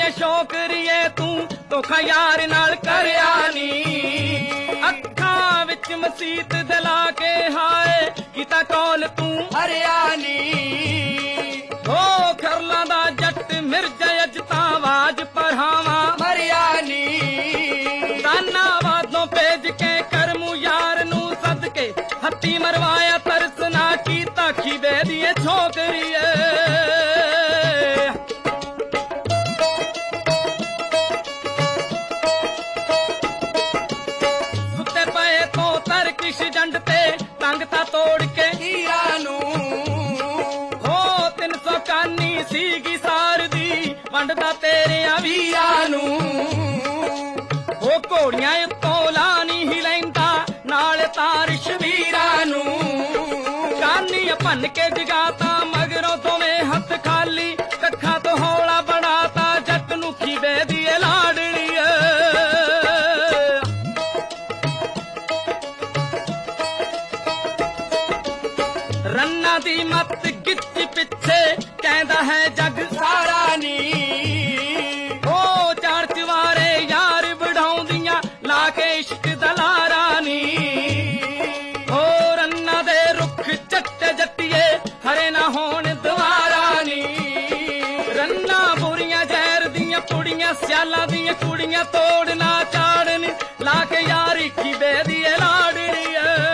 ਏ ਸ਼ੋਕਰੀਏ ਤੂੰ ਧੋਖਾ ਯਾਰ ਨਾਲ ਕਰਿਆ ਨੀ ਅੱਖਾਂ ਵਿੱਚ ਮਸੀਤ ਦਿਲਾ ਕੇ ਹਾਏ ਕੀਤਾ ਕੌਲ ਤੂੰ ਹਰਿਆ ਨੀ ਹੋ ਖਰਲਾਂ ਦਾ ਜੱਟ ਮਿਰਜ਼ਾ ਅਜ ਤਾਂ ਆਵਾਜ਼ ਪਰਹਾਵਾ ਮਰਿਆ ਨੀ ਦਾਨਾ ਵਾਦੋਂ ਭੇਜ ਕੇ ਕਰਮੂ ਯਾਰ ਨੂੰ ਸਦਕੇ ਹੱਥੀ ਮਰਵਾਇਆ ਤਰਸ ਨਾ ਕੀਤਾ ਖੀਵੇ ਦੀਏ ਛੋਕਰੀਏ ਸੁੱਤੇ ਪਏ ਤੋਂ ਤਰਕਿਸ਼ ਜੰਡ ਤੇ ਟੰਗ ਤਾਂ ਤੋੜ ਕੇ ਹੀਰਾ ਨੂੰ ਹੋ 300 ਕਾਨੀ ਸੀਗੀ ਸਾਰ ਦੀ ਵੰਡਦਾ ਤੇਰਿਆਂ ਵੀਰਾਂ ਨੂੰ ਉਹ ਘੋੜੀਆਂ ਉੱਤੋਂ ਲਾ ਨਹੀਂ ਲੈਂਦਾ ਨਾਲ ਤਾਰਿਸ਼ ਵੀਰਾਂ ਨੂੰ ਕਾਨੀ ਭੰਨ ਕੇ ਜਗਾਤਾ ਮਗਰੋਂ ਦੋਵੇਂ ਹੱਥ ਖਾਲੀ ਕੱਖਾਂ ਤੋਂ ਹੌਲਾ ਬਣਾਤਾ ਜੱਟ ਨੂੰ ਖੀਵੇ ਦੀਏ ਲਾਡਲੀਏ ਰੰਨਾਂ ਦੀ ਮੱਤ ਗਿੱਚ ਪਿੱਛੇ ਕਹਿੰਦਾ ਹੈ ਜੱਗ ਸਾਰਾ ਨੀ ਉਹ ਚਾਰ ਚਵਾਰੇ ਯਾਰ ਵਢਾਉਂਦੀਆਂ ਲਾ ਕੇ ਇਸ਼ਕ ਦਲਾਰਾ ਨੀ ਉਹ ਰੰਨਾਂ ਦੇ ਰੁੱਖ ਚੱਟੇ ਜੱਟੀਏ ਹਰੇ ਨਾ ਹੋਣ ਦੁਆਰਾ ਨੀ ਰੰਨਾਂ ਬੁਰੀਆਂ ਜ਼ਹਿਰ ਦੀਆਂ ਕੁੜੀਆਂ ਸਿਆਲਾਂ ਦੀਆਂ ਕੁੜੀਆਂ ਤੋੜ ਨਾ ਚਾੜਨ ਲਾ ਕੇ ਯਾਰੀ ਖੀਵੇ ਦੀਏ ਲਾਡਲੀਏ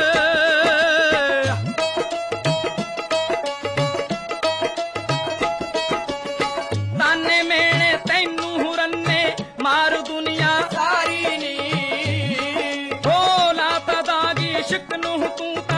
ਤਾਨੇ ਮੇਣੇ ਤੈਨੂੰ ਰੰਨੇ ਮਾਰੂ ਦੁਨੀਆ ਸਾਰੀ ਨੀ ਹੋ ਲਾਤਾ ਦਾਗੀ ਇਸ਼ਕ ਨੂੰ ਤੂੰ